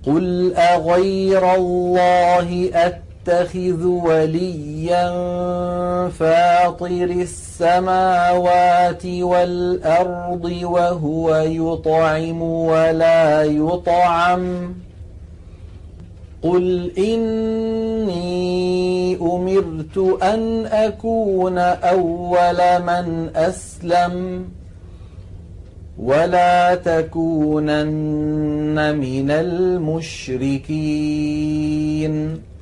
قل أغير الله أتخذ وليا فاطر السماوات والأرض وهو يطعم ولا يطعم قل إني أمرت أن أكون أول من أسلم ولا تكونن من المشركين